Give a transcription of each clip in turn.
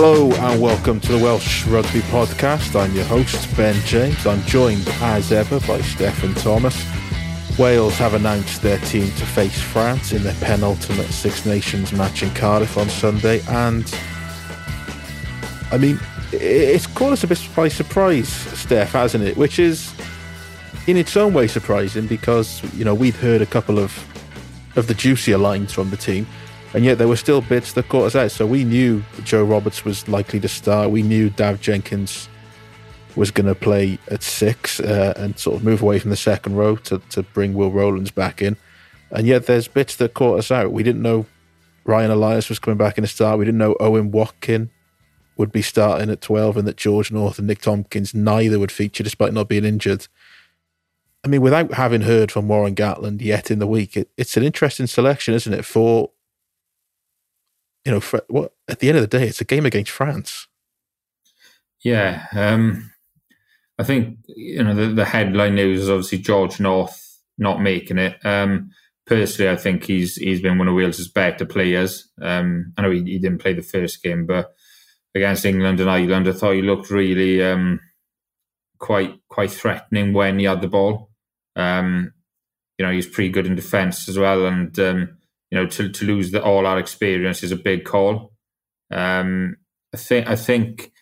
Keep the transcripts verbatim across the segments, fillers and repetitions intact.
Hello and welcome to the Welsh Rugby Podcast. I'm your host, Ben James. I'm joined as ever by Stefan Thomas. Wales have announced their team to face France in their penultimate Six Nations match in Cardiff on Sunday, and I mean, it's caught us a bit by surprise, Steph, hasn't it? Which is in its own way surprising because, you know, we'd heard a couple of of the juicier lines from the team, and yet there were still bits that caught us out. So we knew Joe Roberts was likely to start. We knew Dav Jenkins was going to play at six uh, and sort of move away from the second row to, to bring Will Rowlands back in. And yet there's bits that caught us out. We didn't know Ryan Elias was coming back in the start. We didn't know Owen Watkin would be starting at twelve and that George North and Nick Tompkins neither would feature despite not being injured. I mean, without having heard from Warren Gatland yet in the week, it, it's an interesting selection, isn't it? For, you know, for, what at the end of the day, it's a game against France. Yeah, um, I think, you know, the, the headline news is obviously George North not making it. Um, personally, I think he's he's been one of Wales' better players. Um, I know he, he didn't play the first game, but against England and Ireland, I thought he looked really um, quite quite threatening when he had the ball. Um, you know, he's pretty good in defence as well, and um, you know, to to lose the, all our experience is a big call. Um, I think I think.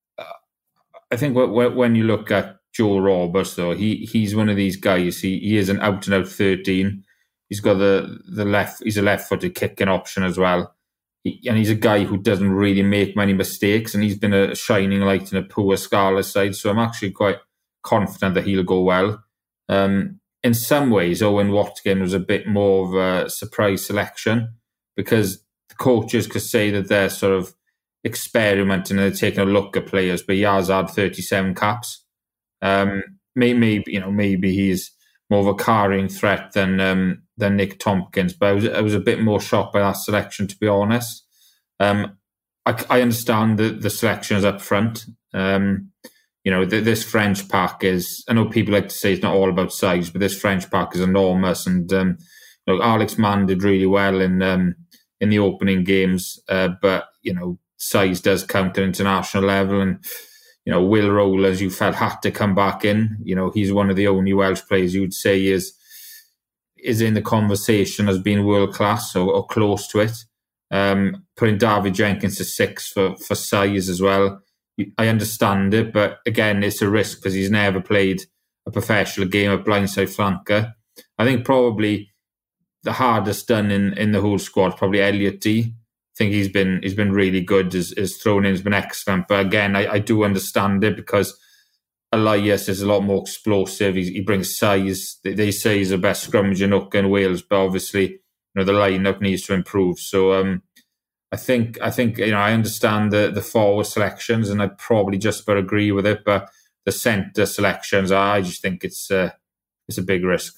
I think when you look at Joe Roberts, though, he he's one of these guys. He he is an out and out thirteen. He's got the the left. He's a left footed kicking option as well, he, and he's a guy who doesn't really make many mistakes. And he's been a shining light in a poor Scarlet side. So I'm actually quite confident that he'll go well. Um, in some ways, Owen Watkin was a bit more of a surprise selection because the coaches could say that they're sort of experimenting and taking a look at players, but he has had thirty-seven caps. Um, maybe, maybe you know, maybe he's more of a carrying threat than um, than Nick Tompkins. But I was I was a bit more shocked by that selection, to be honest. Um, I, I understand that the selection is up front. Um, you know, th- this French pack is. I know people like to say it's not all about size, but this French pack is enormous. And um, you know, Alex Mann did really well in um, in the opening games, uh, but you know, size does count at international level, and you know, Will Rowlands, you felt had to come back in. You know, he's one of the only Welsh players you'd say is is in the conversation as being world class or, or close to it. Um, putting David Jenkins to six for for size as well. I understand it, but again, it's a risk because he's never played a professional game at blindside flanker. I think probably the hardest done in in the whole squad probably Elliot Dee. I think he's been he's been really good. His, his thrown in has been excellent. But again, I, I do understand it because Elias is a lot more explosive. He, he brings size. They, they say he's the best scrummaging hook in Wales, but obviously, you know, the lineup needs to improve. So um, I think I think you know I understand the the forward selections, and I probably just about agree with it. But the centre selections, I just think it's uh, it's a big risk.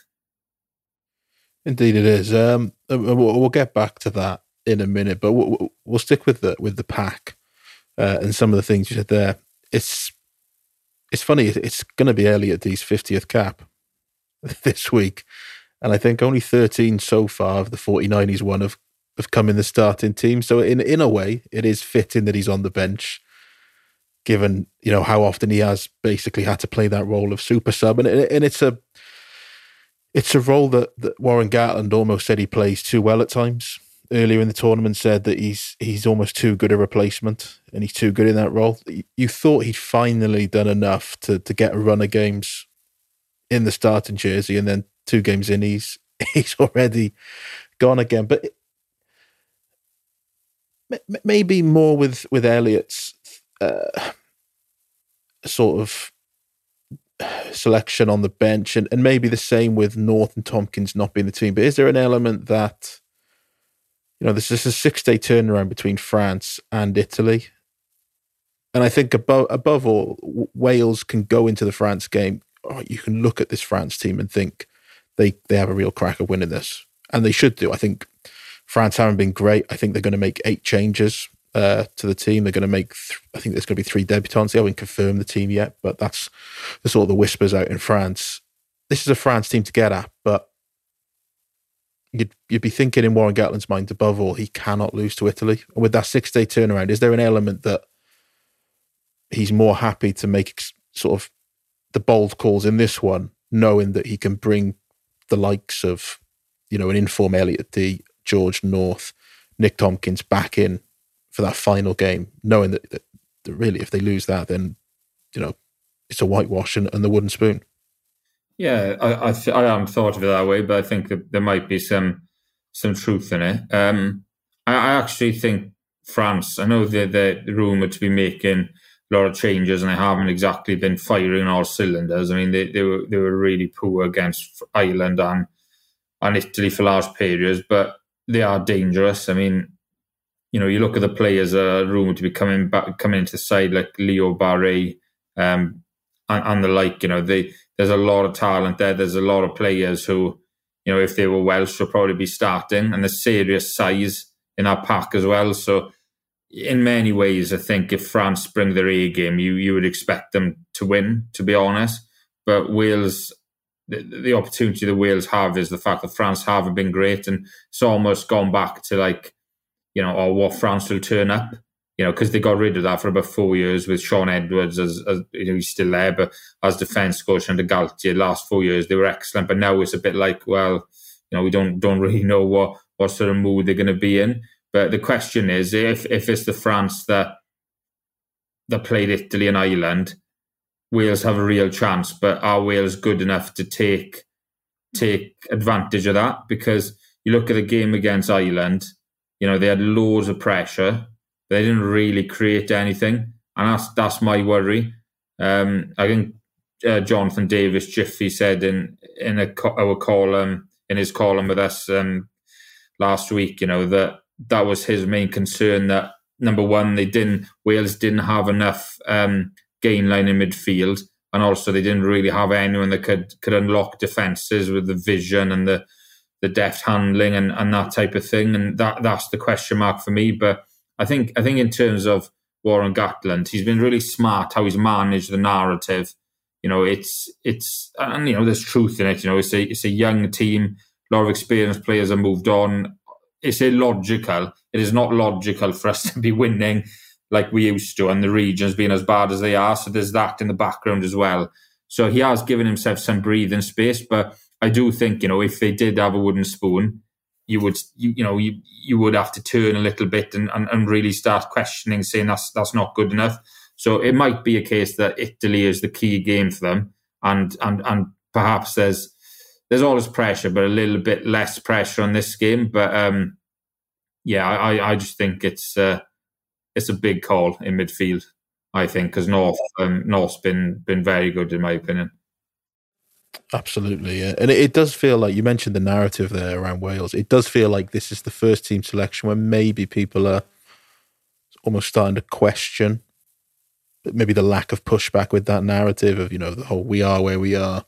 Indeed, it is. Um, we'll get back to that in a minute, but we'll, we'll stick with the with the pack uh, and some of the things you said there. It's it's funny. It's going to be Elliot Dee's fiftieth cap this week, and I think only thirteen so far of the forty-nine he's won have, have come in the starting team. So in in a way, it is fitting that he's on the bench, given you know how often he has basically had to play that role of super sub, and and it's a it's a role that, that Warren Gatland almost said he plays too well at times. Earlier in the tournament said that he's he's almost too good a replacement and he's too good in that role. You thought he'd finally done enough to to get a run of games in the starting jersey, and then two games in, he's he's already gone again. But it, maybe more with with Elliot's uh, sort of selection on the bench, and, and maybe the same with North and Tompkins not being the team. But is there an element that, you know, this is a six-day turnaround between France and Italy, and I think above above all, Wales can go into the France game. Oh, you can look at this France team and think they they have a real crack of winning this, and they should do. I think France haven't been great. I think they're going to make eight changes uh, to the team. They're going to make. Th- I think there's going to be three debutants. They haven't confirmed the team yet, but that's the sort of the whispers out in France. This is a France team to get at, but You'd, you'd be thinking in Warren Gatland's mind, above all, he cannot lose to Italy. And with that six-day turnaround, is there an element that he's more happy to make sort of the bold calls in this one, knowing that he can bring the likes of, you know, an informed Elliot Dee, George North, Nick Tompkins back in for that final game, knowing that, that, that really if they lose that, then, you know, it's a whitewash and, and the wooden spoon. Yeah, I I, th- I haven't thought of it that way, but I think that there might be some some truth in it. Um, I, I actually think France, I know they're, they're rumoured to be making a lot of changes and they haven't exactly been firing on all cylinders. I mean, they, they were they were really poor against Ireland and, and Italy for large periods, but they are dangerous. I mean, you know, you look at the players that are rumoured to be coming back, coming into the side, like Leo Barret um, and, and the like, you know, they... There's a lot of talent there. There's a lot of players who, you know, if they were Welsh, would probably be starting. And there's serious size in our pack as well. So in many ways, I think if France bring their A game, you you would expect them to win, to be honest. But Wales, the, the opportunity that Wales have is the fact that France haven't been great. And it's almost gone back to like, you know, or what France will turn up. You know, because they got rid of that for about four years with Sean Edwards, as, as you know, he's still there, but as defence coach under Galtier, last four years they were excellent. But now it's a bit like, well, you know, we don't don't really know what, what sort of mood they're going to be in. But the question is, if if it's the France that that played Italy and Ireland, Wales have a real chance. But are Wales good enough to take take advantage of that? Because you look at the game against Ireland, you know, they had loads of pressure. They didn't really create anything, and that's that's my worry. Um, I think uh, Jonathan Davis Jiffy said in in a co- our column in his column with us um, last week, you know, that that was his main concern. That number one, they didn't Wales didn't have enough um, gain line in midfield, and also they didn't really have anyone that could could unlock defences with the vision and the the deft handling and, and that type of thing. And that that's the question mark for me, but. I think I think in terms of Warren Gatland, he's been really smart how he's managed the narrative. You know, it's it's and you know there's truth in it. You know, it's a it's a young team, a lot of experienced players have moved on. It's illogical. It is not logical for us to be winning like we used to, and the regions being as bad as they are. So there's that in the background as well. So he has given himself some breathing space, but I do think, you know, if they did have a wooden spoon, you would, you, you know, you, you would have to turn a little bit and, and, and really start questioning, saying that's that's not good enough. So it might be a case that Italy is the key game for them, and and and perhaps there's there's always pressure, but a little bit less pressure on this game. But um, yeah, I, I just think it's uh, it's a big call in midfield. I think because North um, North's been been very good in my opinion. Absolutely, yeah. And it, it does feel like, you mentioned the narrative there around Wales, it does feel like this is the first team selection where maybe people are almost starting to question maybe the lack of pushback with that narrative of, you know, the whole we are where we are,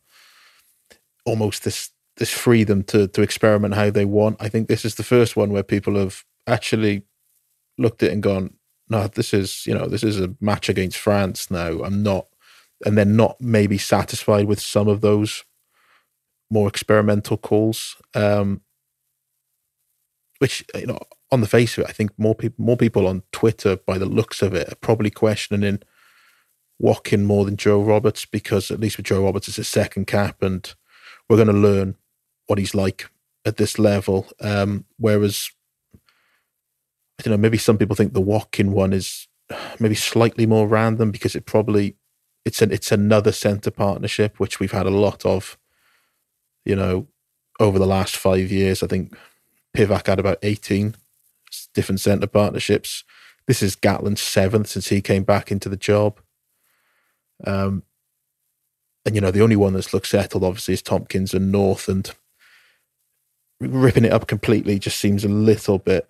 almost this this freedom to to experiment how they want. I think this is the first one where people have actually looked at it and gone, no, this is, you know, this is a match against France now. I'm not, and they're not maybe satisfied with some of those more experimental calls, um, which, you know, on the face of it, I think more people, more people on Twitter, by the looks of it, are probably questioning Watkin more than Joe Roberts, because at least with Joe Roberts, it's his second cap, and we're going to learn what he's like at this level. Um, whereas, I don't know, maybe some people think the Watkin one is maybe slightly more random because it probably it's an it's another centre partnership, which we've had a lot of, you know, over the last five years. I think Pivac had about eighteen different centre partnerships. This is Gatland's seventh since he came back into the job. Um, and, you know, the only one that's looked settled, obviously, is Tompkins and North, and ripping it up completely just seems a little bit...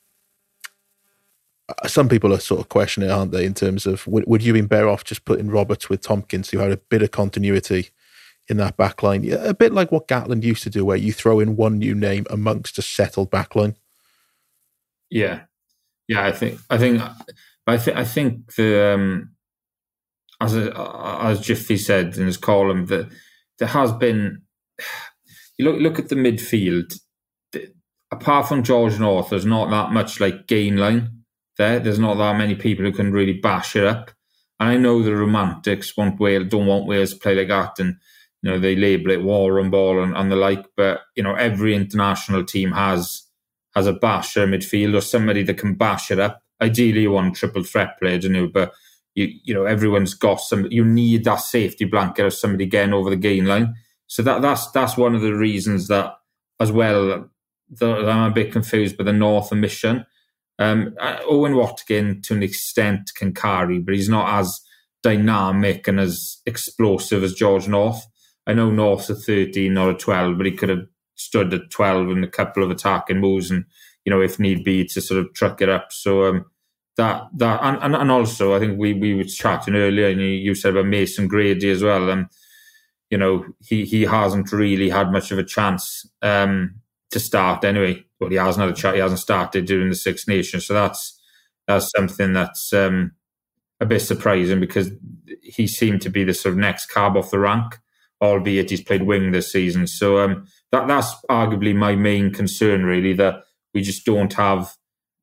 Some people are sort of questioning it, aren't they, in terms of, would, would you have been better off just putting Roberts with Tompkins, who had a bit of continuity in that backline? Yeah, a bit like what Gatland used to do, where you throw in one new name amongst a settled backline. Yeah, yeah, I think, I think, I think, I think the um, as a, as Jiffy said in his column, that there has been. You look look at the midfield. The, apart from George North, there's not that much like gain line there. There's not that many people who can really bash it up, And I know the romantics want Wales, don't want Wales to play like that, and you know they label it war and ball and, and the like. But you know every international team has has a basher midfield or somebody that can bash it up. Ideally, you want a triple threat player, don't you? But you you know everyone's got some. You need that safety blanket of somebody getting over the gain line. So that that's that's one of the reasons that as well that I'm a bit confused by the North omission. Um, Owen Watkin, to an extent, can carry, but he's not as dynamic and as explosive as George North. I know North's a thirteen or a twelve, but he could have stood at twelve in a couple of attacking moves and, you know, if need be, to sort of truck it up. So um, that, that and, and, and also, I think we, we were chatting earlier, and you, you said about Mason Grady as well. Um, you know, he, he hasn't really had much of a chance um, to start anyway. Well, he hasn't had a chat. He hasn't started during the Six Nations, so that's that's something that's um, a bit surprising because he seemed to be the sort of next cab off the rank, albeit he's played wing this season. So um, that that's arguably my main concern, really, that we just don't have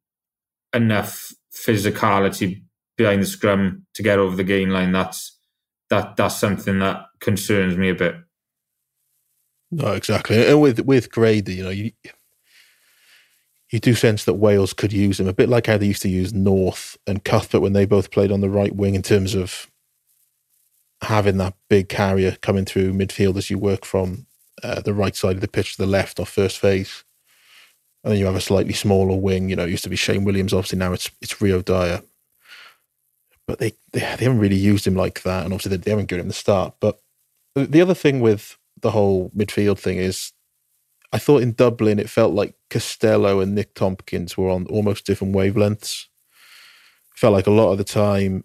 enough physicality behind the scrum to get over the gain line. That's that that's something that concerns me a bit. No, exactly. And with with Grady, you know, you. You do sense that Wales could use him, a bit like how they used to use North and Cuthbert when they both played on the right wing, in terms of having that big carrier coming through midfield as you work from uh, the right side of the pitch to the left off first phase. And then you have a slightly smaller wing. You know, it used to be Shane Williams, obviously now it's it's Rio Dyer. But they, they, they haven't really used him like that, and obviously they, they haven't given him the start. But the other thing with the whole midfield thing is, I thought in Dublin it felt like Costello and Nick Tompkins were on almost different wavelengths. It felt like a lot of the time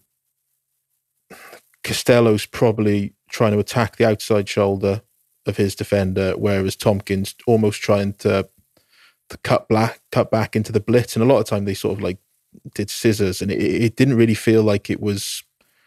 Costello's probably trying to attack the outside shoulder of his defender, whereas Tompkins almost trying to to cut back, cut back into the blitz. And a lot of time they sort of like did scissors, and it, it didn't really feel like it was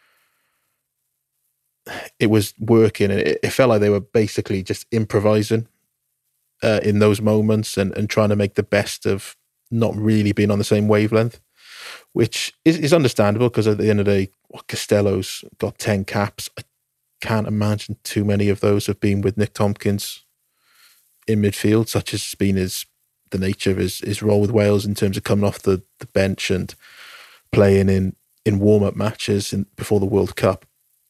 it was working. And it, it felt like they were basically just improvising Uh, in those moments and, and trying to make the best of not really being on the same wavelength, which is, is understandable because at the end of the day, well, Costello's got ten caps. I can't imagine too many of those have been with Nick Tompkins in midfield, such as has been his, the nature of his, his role with Wales in terms of coming off the, the bench and playing in, in warm-up matches in, before the World Cup.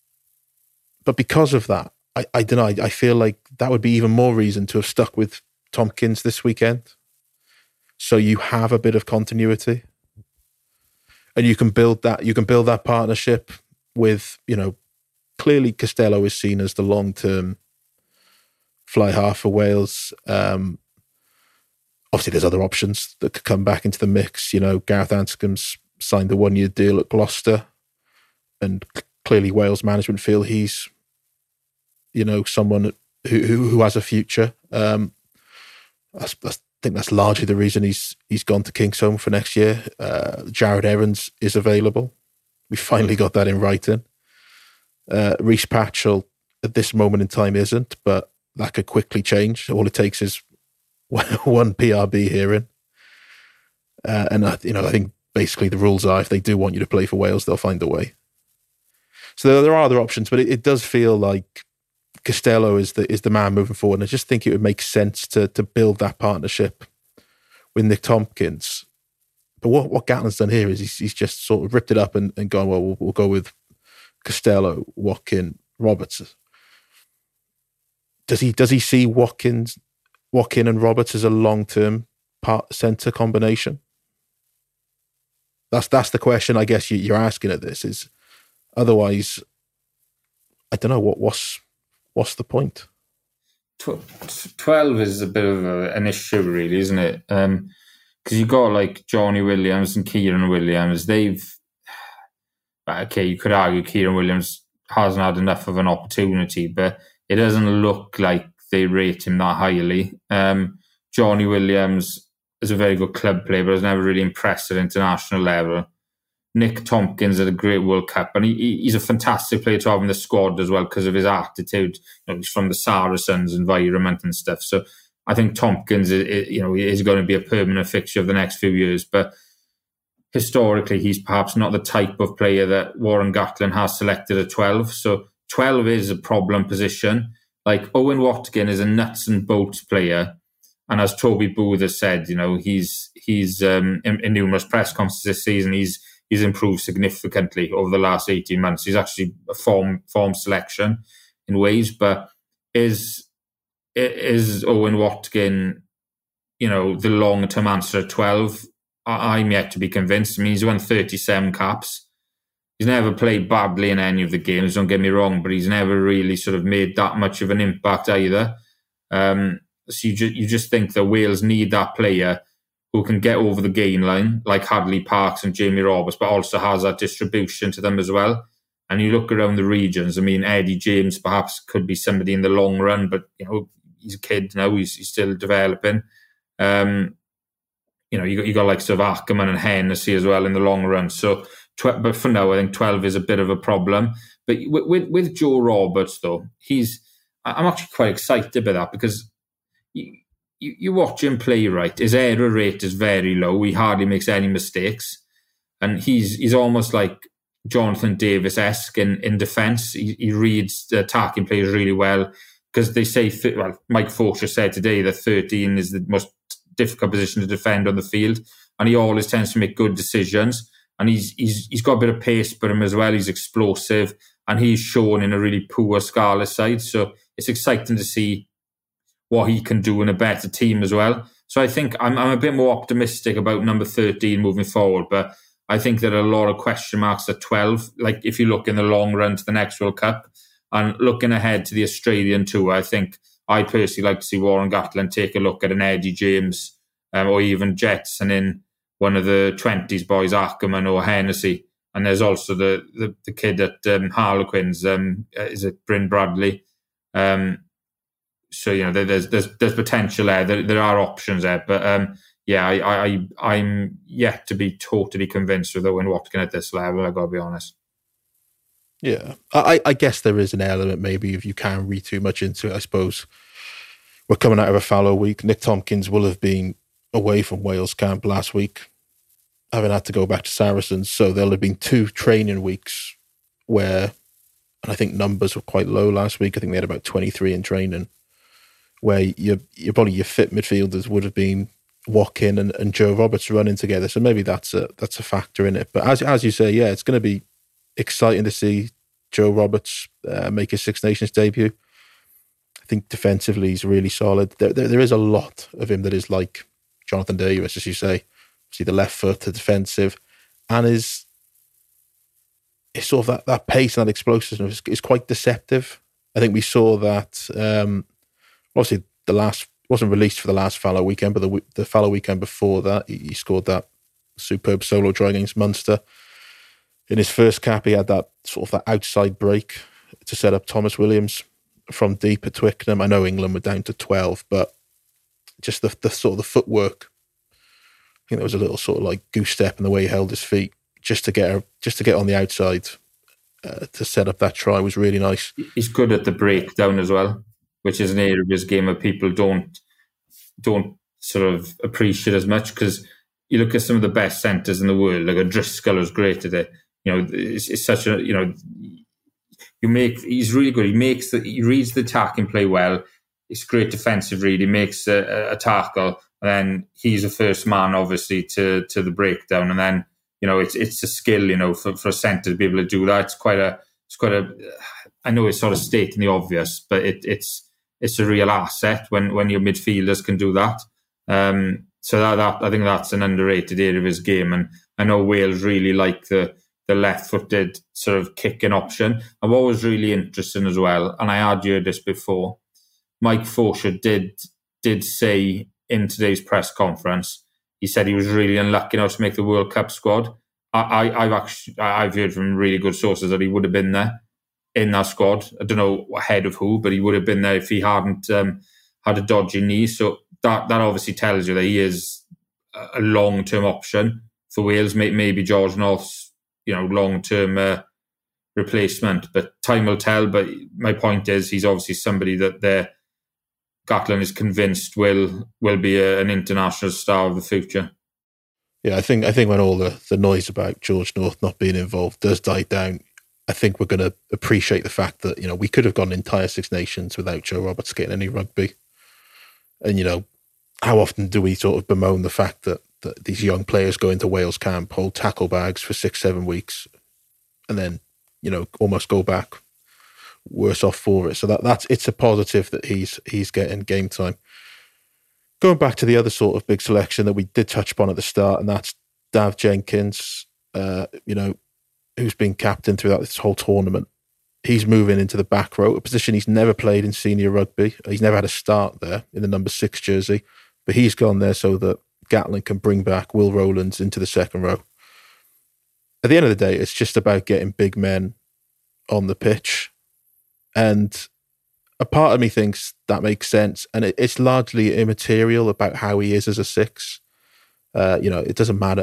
But because of that, I, I don't know, I, I feel like that would be even more reason to have stuck with Tompkins this weekend. So you have a bit of continuity. And you can build that, you can build that partnership with, you know, clearly Costello is seen as the long-term fly half for Wales. Um, obviously there's other options that could come back into the mix. You know, Gareth Anscombe's signed the one-year deal at Gloucester, and clearly Wales management feel he's, you know, someone who who, who has a future. Um, that's, that's, I think that's largely the reason he's he's gone to Kingsholm for next year. Uh, Jared Evans is available. We finally got that in writing. Uh, Reece Patchell at this moment in time isn't, but that could quickly change. All it takes is one P R B hearing, uh, and I, you know, I think basically the rules are if they do want you to play for Wales, they'll find a way. So there, there are other options, but it, it does feel like Costello is the is the man moving forward. And I just think it would make sense to to build that partnership with Nick Tompkins. But what, what Gatland's done here is he's, he's just sort of ripped it up and, and gone, well, well, we'll go with Costello, Watkin, Roberts. Does he does he see Watkins, Watkin and Roberts as a long-term part centre combination? That's that's the question I guess you, you're asking at this is. Otherwise, I don't know what what's what's the point. Twelve is a bit of a, an issue, really, isn't it? Because um, you got like Johnny Williams and Kieran Williams. They've okay, you could argue Kieran Williams hasn't had enough of an opportunity, but it doesn't look like they rate him that highly. Um, Johnny Williams is a very good club player, but has never really impressed at international level. Nick Tompkins had a great World Cup, and he, he's a fantastic player to have in the squad as well because of his attitude. You know, he's from the Saracens environment and stuff. So I think Tompkins, is, you know, is going to be a permanent fixture of the next few years. But historically he's perhaps not the type of player that Warren Gatland has selected at twelve. So twelve is a problem position. Like Owen Watkin is a nuts and bolts player. And as Toby Booth has said, you know, he's he's um, in, in numerous press conferences this season, he's he's improved significantly over the last eighteen months. He's actually a form form selection in ways, but is is Owen Watkin, you know, the long term answer at twelve? I'm yet to be convinced. I mean, he's won thirty-seven caps. He's never played badly in any of the games, don't get me wrong, but he's never really sort of made that much of an impact either. Um, so you, ju- you just think that Wales need that player who can get over the gain line, like Hadley Parkes and Jamie Roberts, but also has that distribution to them as well. And you look around the regions, I mean, Eddie James perhaps could be somebody in the long run, but, you know, he's a kid now, he's, he's still developing. Um, you know, you got, you got like sort of Ackerman and Hennessy as well in the long run. So, tw- but for now, I think twelve is a bit of a problem. But with, with, with Joe Roberts, though, he's, I'm actually quite excited by that because you, you, you watch him play right. His error rate is very low. He hardly makes any mistakes. And he's he's almost like Jonathan Davis-esque in, in defence. He, he reads the attacking players really well because they say, well, Mike Forshaw said today that thirteen is the most difficult position to defend on the field, and he always tends to make good decisions. And he's he's he's got a bit of pace for him as well. He's explosive, and he's shown in a really poor Scarlet side. So it's exciting to see what he can do in a better team as well. So I think I'm I'm a bit more optimistic about number thirteen moving forward, but I think there are a lot of question marks at twelve. Like if you look in the long run to the next World Cup and looking ahead to the Australian tour, I think I personally like to see Warren Gatland take a look at an Eddie James um, or even Jetson in one of the twenties boys, Ackerman or Hennessy. And there's also the the, the kid at um, Harlequins, um, is it Bryn Bradley? Um, so, you know, there's there's there's potential there. There, there are options there. But, um, yeah, I, I, I'm yet to be totally convinced with Owen Watkin at this level, I've got to be honest. Yeah, I, I guess there is an element maybe if you can read too much into it. I suppose we're coming out of a fallow week. Nick Tompkins will have been away from Wales camp last week, having had to go back to Saracens. So there'll have been two training weeks where, and I think numbers were quite low last week. I think they had about twenty-three in training, where you you probably your fit midfielders would have been Watkin and, and Joe Roberts running together. So maybe that's a that's a factor in it. But as as you say, yeah, it's going to be exciting to see Joe Roberts uh, make his Six Nations debut. I think defensively he's really solid. There, there, there is a lot of him that is like Jonathan Davis, as you say. See the left foot, the defensive, and his, his sort of that, that pace and that explosiveness is, is quite deceptive. I think we saw that. Um, obviously, the last wasn't released for the last fallow weekend, but the the fallow weekend before that, he, he scored that superb solo try against Munster. In his first cap, he had that sort of that outside break to set up Thomas Williams from deep at Twickenham. I know England were down to twelve, but just the, the sort of the footwork. I think there was a little sort of like goose step in the way he held his feet just to get just to get on the outside uh, to set up that try was really nice. He's good at the breakdown as well, which is an area of his game that people don't don't sort of appreciate as much because you look at some of the best centres in the world, like O'Driscoll was great at it. You know, it's, it's such a, you know, you make, he's really good. He makes the, he reads the attack and play well. It's great defensive read. He makes a, a tackle, and then he's the first man, obviously, to to the breakdown. And then, you know, it's it's a skill, you know, for, for a centre to be able to do that. It's quite a, it's quite a, I know it's sort of stating the obvious, but it, it's it's a real asset when, when your midfielders can do that. Um, so that, that I think that's an underrated area of his game. And I know Wales really like the the left-footed sort of kicking option. And what was really interesting as well, and I had heard this before, Mike Forshaw did did say in today's press conference, he said he was really unlucky not to make the World Cup squad. I, I, I've actually I've heard from really good sources that he would have been there in that squad. I don't know ahead of who, but he would have been there if he hadn't um, had a dodgy knee. So that that obviously tells you that he is a long-term option for Wales. Maybe George North's, you know, long-term uh, replacement, but time will tell. But my point is, he's obviously somebody that they're Gatland is convinced will will be a, an international star of the future. Yeah, I think I think when all the, the noise about George North not being involved does die down, I think we're going to appreciate the fact that, you know, we could have gone an entire Six Nations without Joe Roberts getting any rugby. And, you know, how often do we sort of bemoan the fact that, that these young players go into Wales camp, hold tackle bags for six, seven weeks, and then, you know, almost go back worse off for it. So that that's it's a positive that he's he's getting game time. Going back to the other sort of big selection that we did touch upon at the start, and that's Dav Jenkins, uh, you know, who's been captain throughout this whole tournament. He's moving into the back row, a position he's never played in senior rugby. He's never had a start there in the number six jersey, but he's gone there so that Gatland can bring back Will Rowlands into the second row. At the end of the day, it's just about getting big men on the pitch. And a part of me thinks that makes sense. And it, it's largely immaterial about how he is as a six. Uh, you know, it doesn't matter.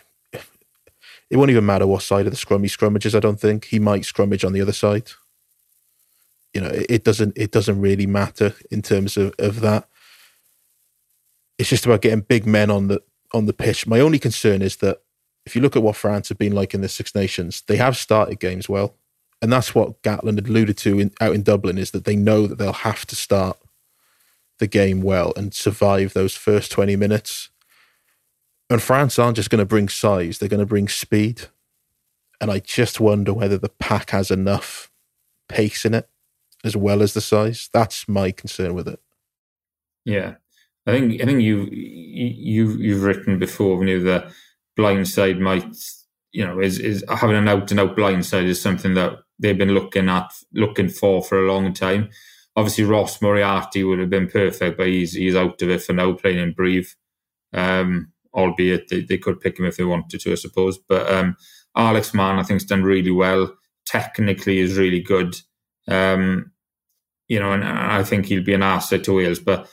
It won't even matter what side of the scrum he scrummages, I don't think. He might scrummage on the other side. You know, it, it doesn't it doesn't really matter in terms of, of that. It's just about getting big men on the on the pitch. My only concern is that if you look at what France have been like in the Six Nations, they have started games well. And that's what Gatland had alluded to in, out in Dublin, is that they know that they'll have to start the game well and survive those first twenty minutes. And France aren't just going to bring size, they're going to bring speed. And I just wonder whether the pack has enough pace in it as well as the size. That's my concern with it. Yeah. I think I think you you you've written before, when you the blindside might, you know, is is having an out and out blindside is something that they've been looking at looking for for a long time. Obviously, Ross Moriarty would have been perfect, but he's he's out of it for now, playing in Brive. Um, albeit they, they could pick him if they wanted to, I suppose. But um, Alex Mann, I think, has done really well. Technically, is really good. Um, you know, and I think he'll be an asset to Wales, but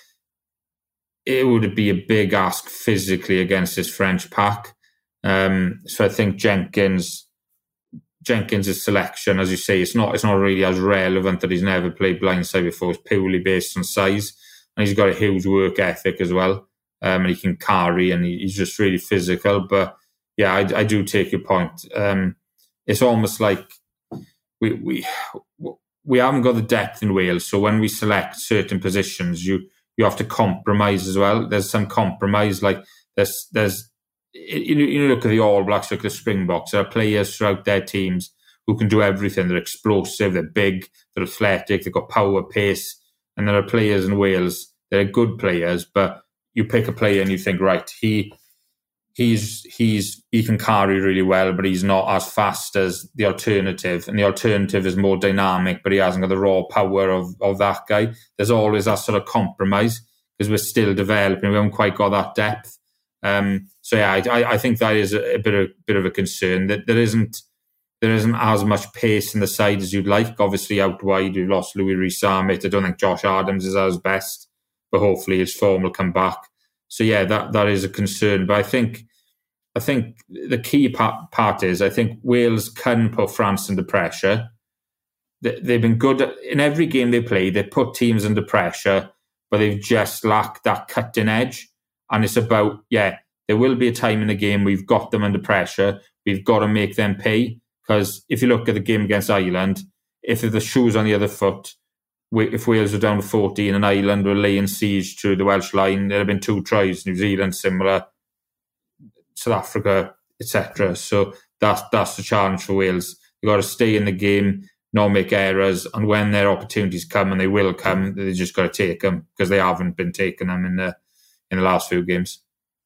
it would be a big ask physically against this French pack. Um, so I think Jenkins, Jenkins' selection, as you say, it's not it's not really as relevant that he's never played blindside before. It's purely based on size, and he's got a huge work ethic as well. Um, and he can carry, and he, he's just really physical. But yeah, I, I do take your point. Um, it's almost like we we we haven't got the depth in Wales, so when we select certain positions, you you have to compromise as well. There's some compromise, like there's there's you, you look at the All Blacks, look at the Springboks. There are players throughout their teams who can do everything. They're explosive, they're big, they're athletic, they've got power, pace, and there are players in Wales that are good players, but you pick a player and you think, right, he he's he's he can carry really well, but he's not as fast as the alternative. And the alternative is more dynamic, but he hasn't got the raw power of, of that guy. There's always that sort of compromise because we're still developing. We haven't quite got that depth. Um, so yeah, I, I think that is a, a bit of bit of a concern, that there isn't there isn't as much pace in the side as you'd like. Obviously, out wide we've lost Louis Rees-Zammit. I don't think Josh Adams is at his best, but hopefully his form will come back. So yeah, that, that is a concern. But I think I think the key part, part is I think Wales can put France under pressure. They, they've been good at, in every game they play. They put teams under pressure, but they've just lacked that cutting edge. And it's about, yeah, there will be a time in the game we've got them under pressure. We've got to make them pay. Because if you look at the game against Ireland, if the shoe's on the other foot, if Wales were down to fourteen and Ireland were laying siege to the Welsh line, there have been two tries. New Zealand similar, South Africa, et cetera. So that's that's the challenge for Wales. You've got to stay in the game, not make errors, and when their opportunities come, and they will come, they just got to take them, because they haven't been taking them in the in the last few games.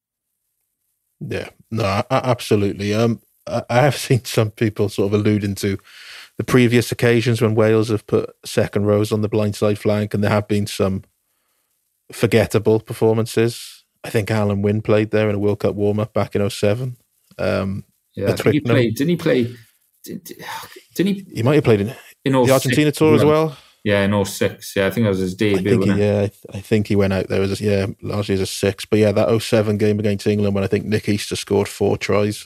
Yeah, no, absolutely. Um, I have seen some people sort of alluding to the previous occasions when Wales have put second rows on the blindside flank, and there have been some forgettable performances. I think Alan Wynne played there in a World Cup warm-up back in oh seven. Um, yeah, did he play, didn't he play? Did, didn't he? He might have played in, in the Argentina tour as well. Yeah, in oh six. Yeah, I think that was his debut. I think he, yeah, I, th- I think he went out there as a, yeah, largely as a six. But yeah, that oh seven game against England when I think Nick Easter scored four tries.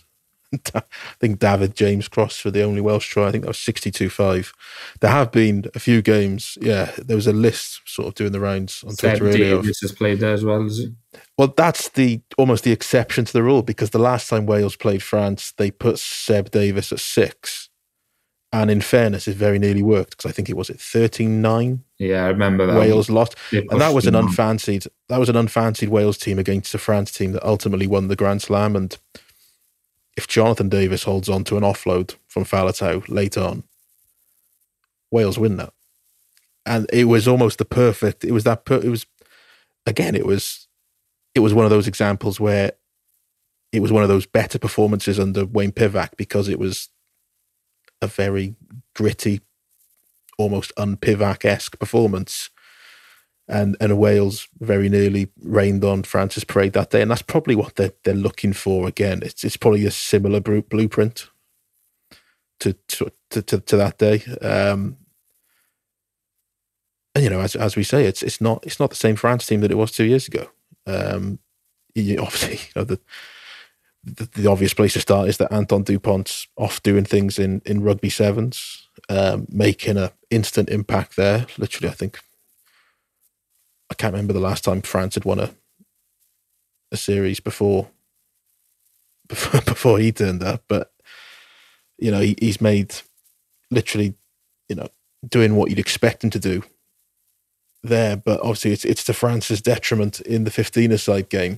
I think David James crossed for the only Welsh try. I think that was sixty-two five. There have been a few games. Yeah, there was a list sort of doing the rounds on Seb Twitter earlier. Davis has played there as well, is he? Well, that's the almost the exception to the rule, because the last time Wales played France, they put Seb Davis at six. And in fairness, it very nearly worked, because I think it was at thirteen nine. Yeah, I remember that. Wales lost. And that was an unfancied that was an unfancied Wales team against a France team that ultimately won the Grand Slam. And if Jonathan Davis holds on to an offload from Faletau late on, Wales win that. And it was almost the perfect, it was that, per, it was, again, it was, it was one of those examples where it was one of those better performances under Wayne Pivac, because it was a very gritty, almost un-Pivac-esque performance. And and Wales very nearly rained on France's parade that day. And that's probably what they're, they're looking for again. It's it's probably a similar blueprint to to, to, to that day. Um, and, you know, as as we say, it's it's not it's not the same France team that it was two years ago. Um, you, obviously, you know, the, the the obvious place to start is that Anton Dupont's off doing things in, in rugby sevens, um, making an instant impact there. Literally, I think, I can't remember the last time France had won a a series before before, before he turned up. But, you know, he, he's made literally, you know, doing what you'd expect him to do there. But obviously it's it's to France's detriment in the fifteen-a-side game.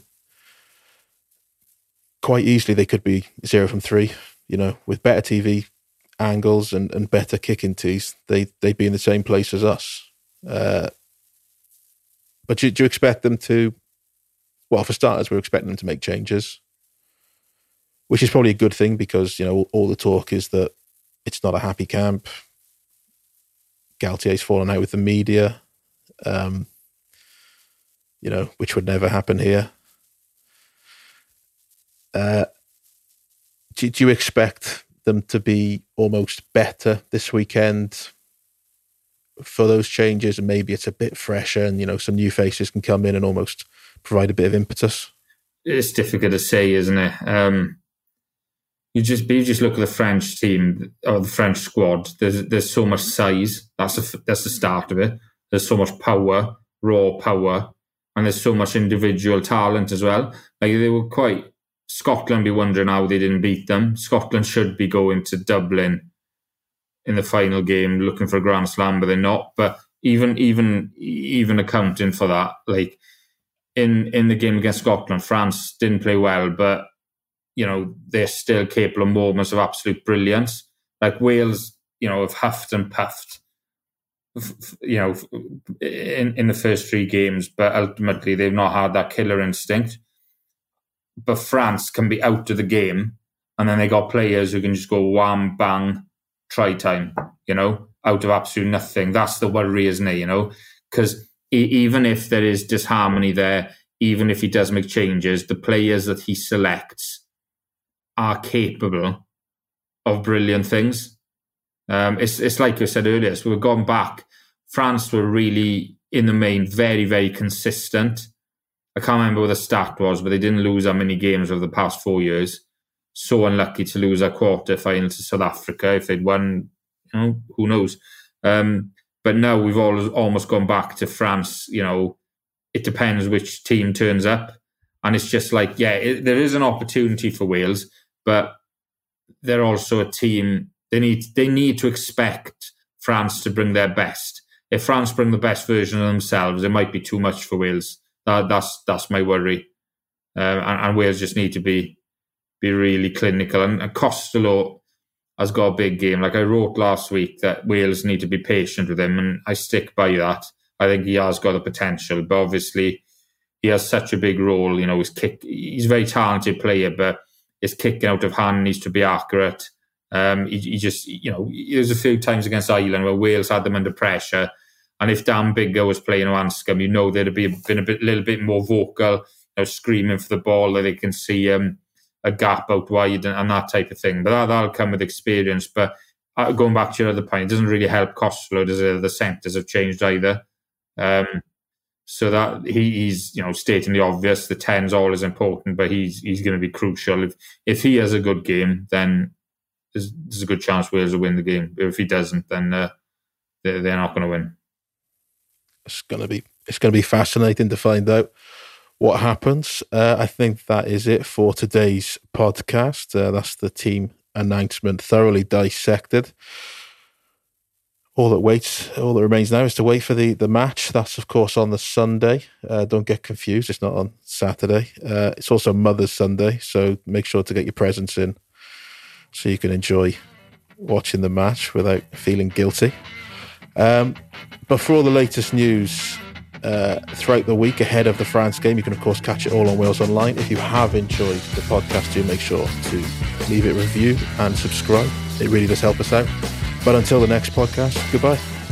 Quite easily they could be zero from three, you know, with better T V angles and, and better kicking tees. They, they'd be in the same place as us. Uh, But do, do you expect them to, well, for starters, we're expecting them to make changes, which is probably a good thing, because, you know, all, all the talk is that it's not a happy camp. Galtier's fallen out with the media, um, you know, which would never happen here. Uh, do, do you expect them to be almost better this weekend for those changes, and maybe it's a bit fresher and, you know, some new faces can come in and almost provide a bit of impetus? It's difficult to say, isn't it? Um, you just you just look at the French team or the French squad. There's there's so much size. That's a, that's the start of it. There's so much power, raw power, and there's so much individual talent as well. Like, they were quite, Scotland be wondering how they didn't beat them. Scotland should be going to Dublin in the final game looking for a Grand Slam, but they're not. But even even even accounting for that, like in in the game against Scotland, France didn't play well, but, you know, they're still capable of moments of absolute brilliance. Like Wales, you know, have huffed and puffed, you know, in, in the first three games, but ultimately they've not had that killer instinct. But France can be out of the game, and then they got players who can just go wham, bang, try time, you know, out of absolute nothing. That's the worry, isn't it, you know? Because even if there is disharmony there, even if he does make changes, the players that he selects are capable of brilliant things. Um, it's it's like I said earlier, so we've gone back. France were really, in the main, very, very consistent. I can't remember what the stat was, but they didn't lose that many games over the past four years. So unlucky to lose a quarter final to South Africa. If they'd won, you know, who knows? Um, but now we've always almost gone back to France. You know, it depends which team turns up, and it's just like, yeah, it, there is an opportunity for Wales, but they're also a team. They need they need to expect France to bring their best. If France bring the best version of themselves, it might be too much for Wales. That, that's that's my worry, uh, and, and Wales just need to be. be really clinical. And, and Costello has got a big game. Like I wrote last week that Wales need to be patient with him, and I stick by that. I think he has got the potential, but obviously he has such a big role. You know, his kick, he's a very talented player, but his kicking out of hand needs to be accurate. Um, he, he just, you know, there's a few times against Ireland where Wales had them under pressure, and if Dan Biggar was playing Anscombe, you know, they'd have been, been a bit, little bit more vocal, you know, screaming for the ball that they can see um, a gap out wide and, and that type of thing. But that, that'll come with experience. But uh, going back to your other point, it doesn't really help Costello, does it? The centres have changed either. Um, So that he, he's, you know, stating the obvious. The ten's always important, but he's he's going to be crucial. If if he has a good game, then there's, there's a good chance Wales will win the game. But if he doesn't, then uh, they're, they're not going to win. It's going to be it's going to be fascinating to find out what happens. Uh, I think that is it for today's podcast. Uh, that's the team announcement thoroughly dissected. All that waits, all that remains now is to wait for the, the match. That's, of course, on the Sunday. Uh, don't get confused. It's not on Saturday. Uh, it's also Mother's Sunday, so make sure to get your presents in so you can enjoy watching the match without feeling guilty. Um, but for all the latest news uh, throughout the week ahead of the France game, you can, of course, catch it all on Wales Online. If you have enjoyed the podcast, do make sure to leave it a review and subscribe. It really does help us out. But until the next podcast, goodbye.